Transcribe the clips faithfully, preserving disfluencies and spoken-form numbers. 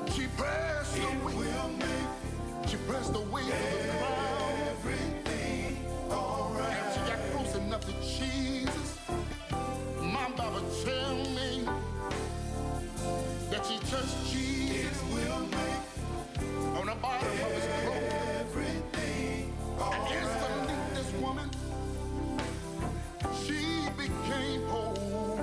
She pressed the It weight. will make She pressed the weight of the crown. everything alright. And she got close enough to Jesus. My Baba tell me that she touched Jesus. It will make On the bottom of his clothes. everything And alright. instantly this woman, she became whole.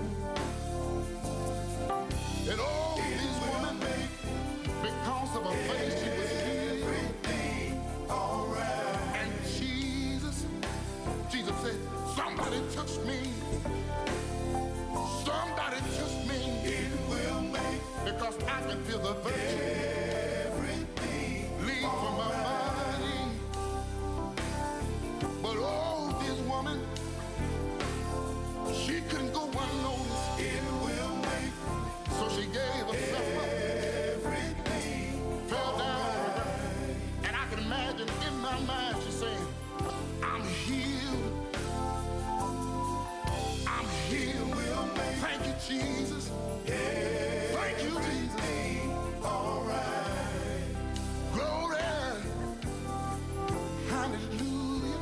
And all these women, because of her faith, she was healed. Everything alright. And Jesus, Jesus said, somebody touch me. Somebody touch me. It will make Because I can feel the virtue everything leave from my body. But oh, this woman, she couldn't go unnoticed. It will make So she gave herself up, everything fell down, and I can imagine in my mind she saying, I'm healed. I'm healed. Thank you, Jesus. Thank you, Jesus. alright. Glory. Hallelujah.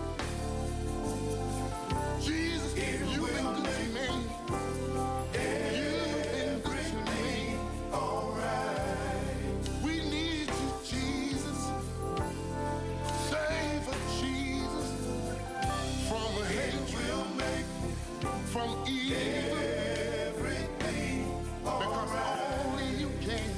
Jesus, you've been good to me. You've been good to me. Alright. We need you, Jesus. Save us, Jesus, from hatred, from evil, Everything because only you can.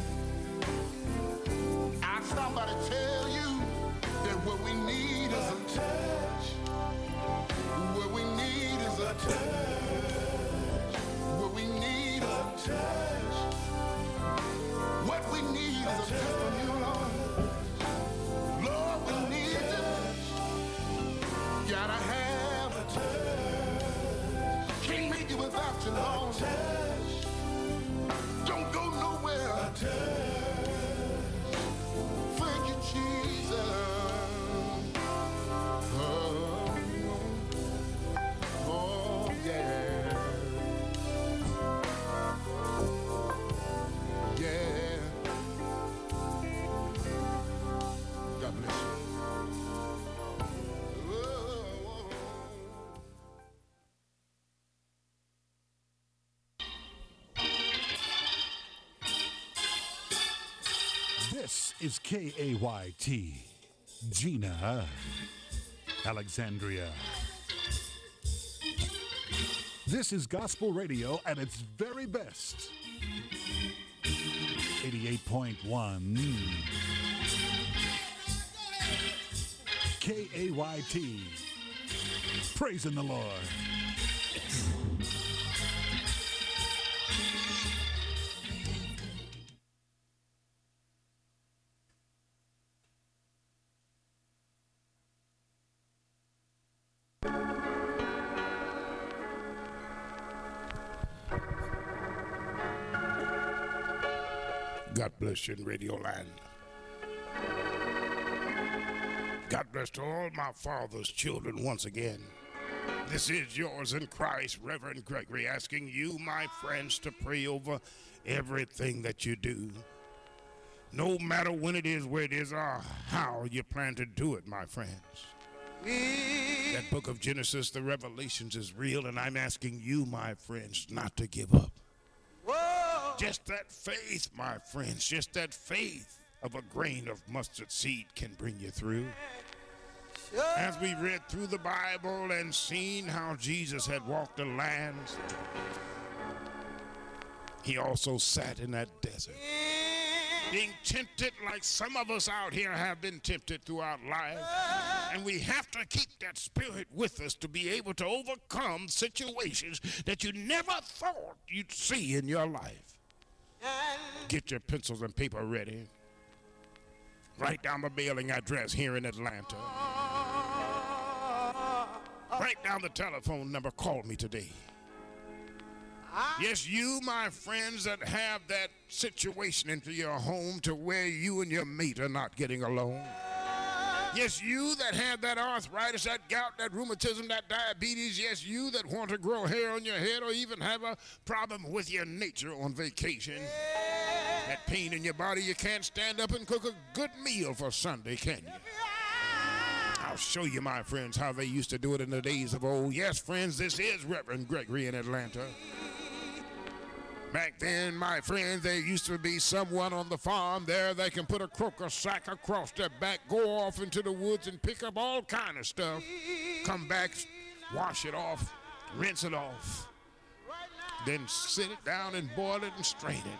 I stop by to tell you that what we need is a touch. What we need is a touch. What we need is a touch. What we need is a touch from you, Lord. Lord, we need you. Gotta have a touch. Can't make it without you, Lord. Don't go nowhere. Thank you, Jesus. Oh, oh, yeah. Yeah. God bless you. Oh. This is K A Y T, Gina, Alexandria. This is gospel radio at its very best. eighty-eight point one K A Y T, praising the Lord. God bless you in Radio Land. God bless to all my father's children once again. This is yours in Christ, Reverend Gregory, asking you, my friends, to pray over everything that you do. No matter when it is, where it is, or how you plan to do it, my friends. That book of Genesis, the Revelations, is real, and I'm asking you, my friends, not to give up. Just that faith, my friends, just that faith of a grain of mustard seed can bring you through. As we read through the Bible and seen how Jesus had walked the lands, he also sat in that desert, being tempted like some of us out here have been tempted throughout life. And we have to keep that spirit with us to be able to overcome situations that you never thought you'd see in your life. Get your pencils and paper ready. Write down the mailing address here in Atlanta. Write down the telephone number. Call me today. Yes, you, my friends, that have that situation into your home to where you and your mate are not getting along. Yes, you that have that arthritis, that gout, that rheumatism, that diabetes. Yes, you that want to grow hair on your head or even have a problem with your nature on vacation. That pain in your body, you can't stand up and cook a good meal for Sunday, can you? I'll show you, my friends, how they used to do it in the days of old. Yes, friends, this is Reverend Gregory in Atlanta. Back then, my friends, there used to be someone on the farm there that can put a croaker sack across their back, go off into the woods and pick up all kind of stuff, come back, wash it off, rinse it off, then sit it down and boil it and strain it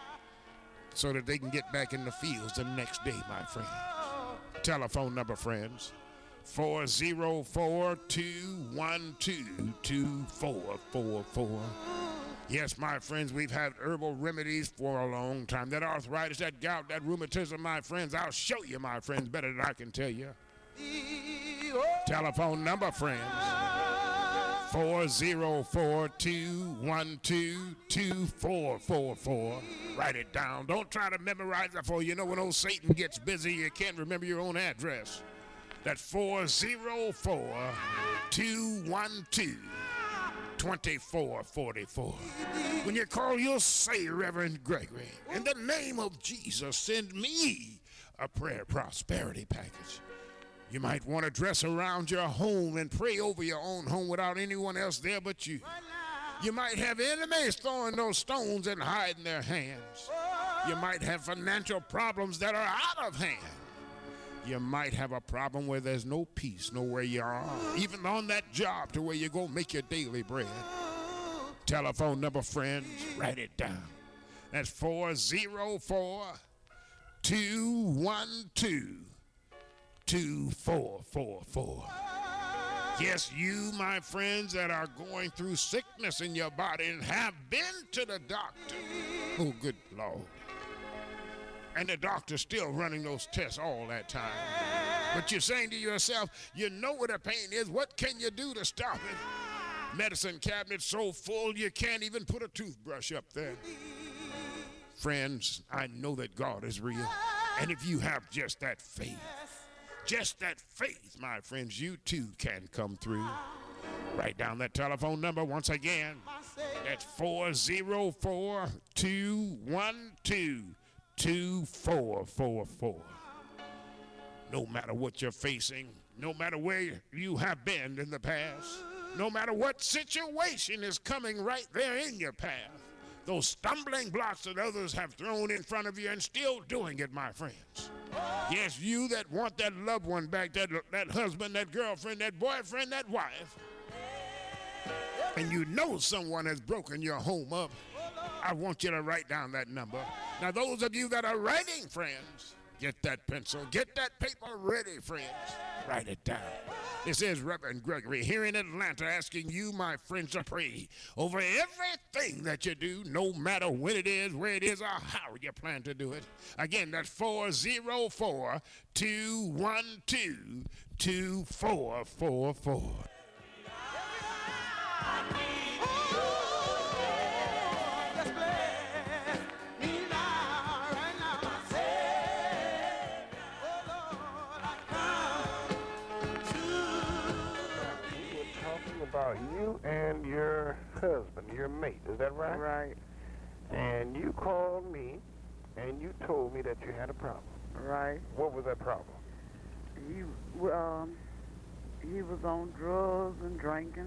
so that they can get back in the fields the next day, my friend. Telephone number, friends, four oh four, two one two, two four four four. Yes, my friends, we've had herbal remedies for a long time. That arthritis, that gout, that rheumatism, my friends, I'll show you, my friends, better than I can tell you. Telephone number, friends, four oh four, two one two, two four four four. Write it down. Don't try to memorize it, for you know when old Satan gets busy, you can't remember your own address. That's four oh four, two one two, two four four four. When you call, you'll say, Reverend Gregory, in the name of Jesus, send me a prayer prosperity package. You might want to dress around your home and pray over your own home without anyone else there but you. You might have enemies throwing those stones and hiding their hands. You might have financial problems that are out of hand. You might have a problem where there's no peace nowhere you are, even on that job to where you go make your daily bread. Telephone number, friends, write it down. That's four oh four, two one two, two four four four. Yes, you, my friends, that are going through sickness in your body and have been to the doctor. Oh, good Lord. And the doctor's still running those tests all that time. But you're saying to yourself, you know what the pain is. What can you do to stop it? Medicine cabinet's so full you can't even put a toothbrush up there. Friends, I know that God is real. And if you have just that faith, just that faith, my friends, you too can come through. Write down that telephone number once again. That's four oh four, two one two, two four four four. No matter what you're facing, no matter where you have been in the past, no matter what situation is coming right there in your path, those stumbling blocks that others have thrown in front of you and still doing it, my friends. Yes, you that want that loved one back, that, that husband, that girlfriend, that boyfriend, that wife, and you know someone has broken your home up, I want you to write down that number. Now, those of you that are writing, friends, get that pencil, get that paper ready, friends. Write it down. This is Reverend Gregory here in Atlanta asking you, my friends, to pray over everything that you do, no matter when it is, where it is, or how you plan to do it. Again, that's four oh four, two one two, two four four four. About you and your husband, your mate, is that right? Right. And you called me and you told me that you had a problem. Right. What was that problem? He um he was on drugs and drinking,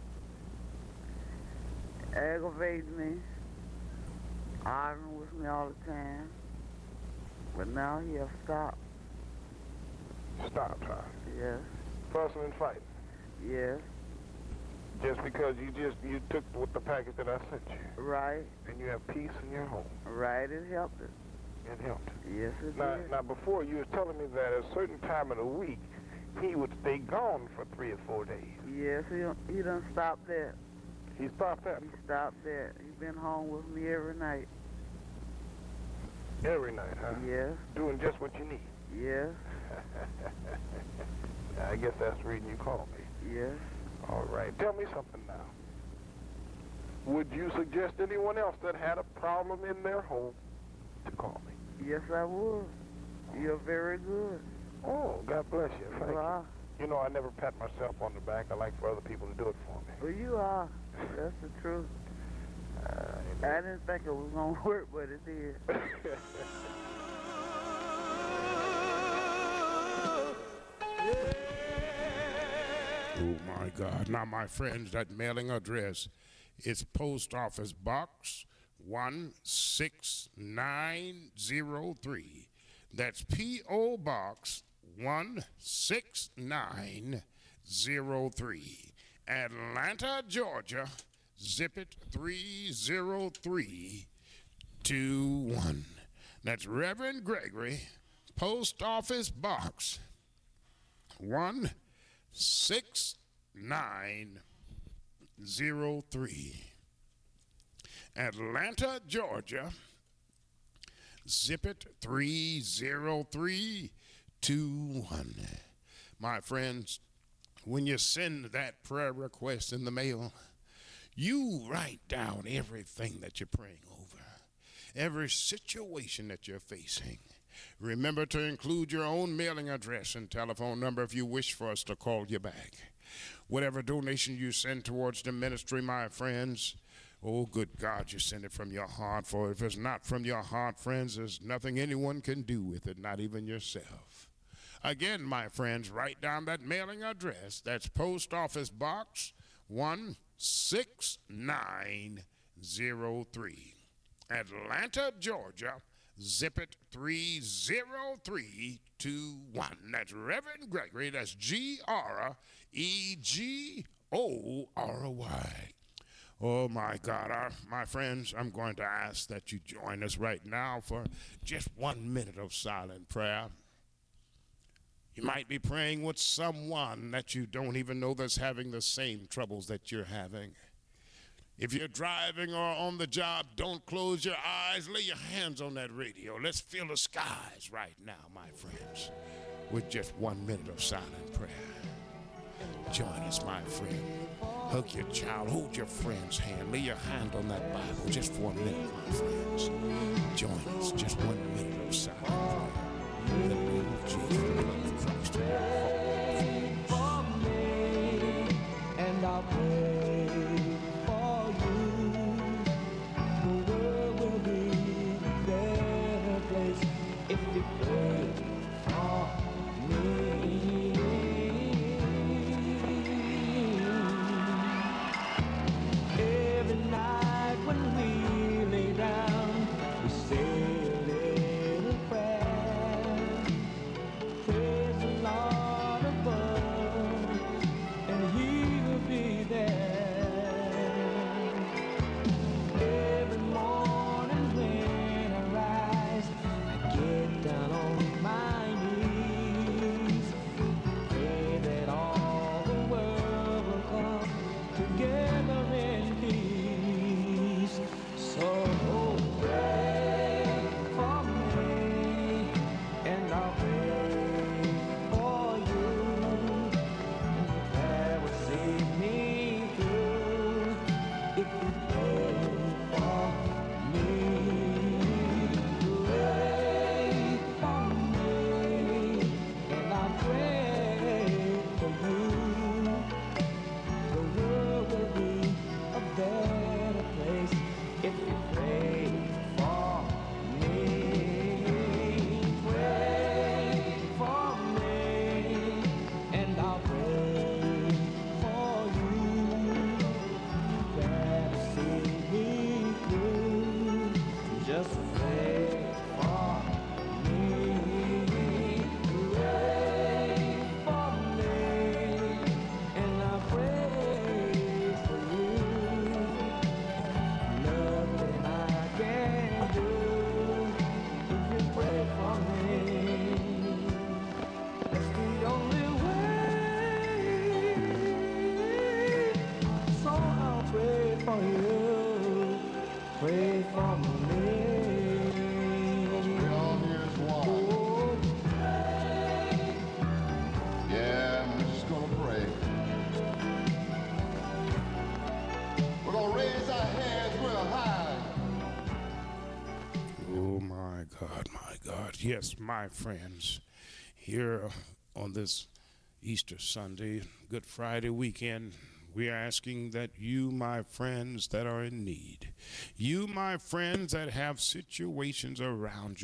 aggravating me, arguing with me all the time. But now he has stopped. Stopped, huh? Yes. Fussing and fighting. Yes. Just because you just you took with the package that I sent you. Right. And you have peace in your home. Right. It helped it. It helped. Yes, it now, did. Now, before you was telling me that at a certain time of the week, he would stay gone for three or four days. Yes, he he done stopped that. He stopped that? He stopped that. He been home with me every night. Every night, huh? Yes. Doing just what you need. Yes. I guess that's the reason you called me. Yes. All right. Tell me something now. Would you suggest anyone else that had a problem in their home to call me? Yes, I would. You're very good. Oh, God bless you. Thank You you. are. You know, I never pat myself on the back. I like for other people to do it for me. Well, you are. That's the truth. I didn't think it was going to work, but it did. Oh my God. Now, my friends, that mailing address is Post Office Box one six nine zero three. That's P O Box one six nine zero three. Atlanta, Georgia. Zip it three zero three two one. That's Reverend Gregory, Post Office Box one six nine zero three. Atlanta, Georgia. Zip it three zero three two one. My friends, when you send that prayer request in the mail, you write down everything that you're praying over, every situation that you're facing. Remember to include your own mailing address and telephone number if you wish for us to call you back. Whatever donation you send towards the ministry, my friends, oh, good God, you send it from your heart, for if it's not from your heart, friends, there's nothing anyone can do with it, not even yourself. Again, my friends, write down that mailing address. That's Post Office Box one six nine zero three. Atlanta, Georgia. Zip it three zero three two one. That's Reverend Gregory. That's G R E G O R Y. Oh, my God. Uh, my friends, I'm going to ask that you join us right now for just one minute of silent prayer. You might be praying with someone that you don't even know that's having the same troubles that you're having. If you're driving or on the job, don't close your eyes. Lay your hands on that radio. Let's fill the skies right now, my friends, with just one minute of silent prayer. Join us, my friend. Hug your child. Hold your friend's hand. Lay your hand on that Bible just for a minute, my friends. Join us. Just one minute of silent prayer. In the name of Jesus, the blood of Christ. Pray for me, and I'll pray for you. The world will be a better place if you pray for me. Every night when we lay down, we say a little prayer. Praise the Lord above, and He will be there. Every morning when I rise, I get down on my knees, pray that all the world will come together in peace. So pray for me, and I'll pray for you. That will see me through if you pray for me. Pray for me, and I'll pray for you. The world will be a better place if you pray for me. Pray for me, and I'll pray for you. Better see me through. Just pray for me. Pray for me, and I'll pray for you. Nothing I can do if you pray for me. That's the only way. So I'll pray for you. Pray for me. All here is one. Oh, Yeah, we're just gonna pray. We're gonna raise our hands real high. Oh, my God, my God. Yes, my friends, here on this Easter Sunday, Good Friday weekend, We are asking that you, my friends that are in need, you, my friends that have situations around you,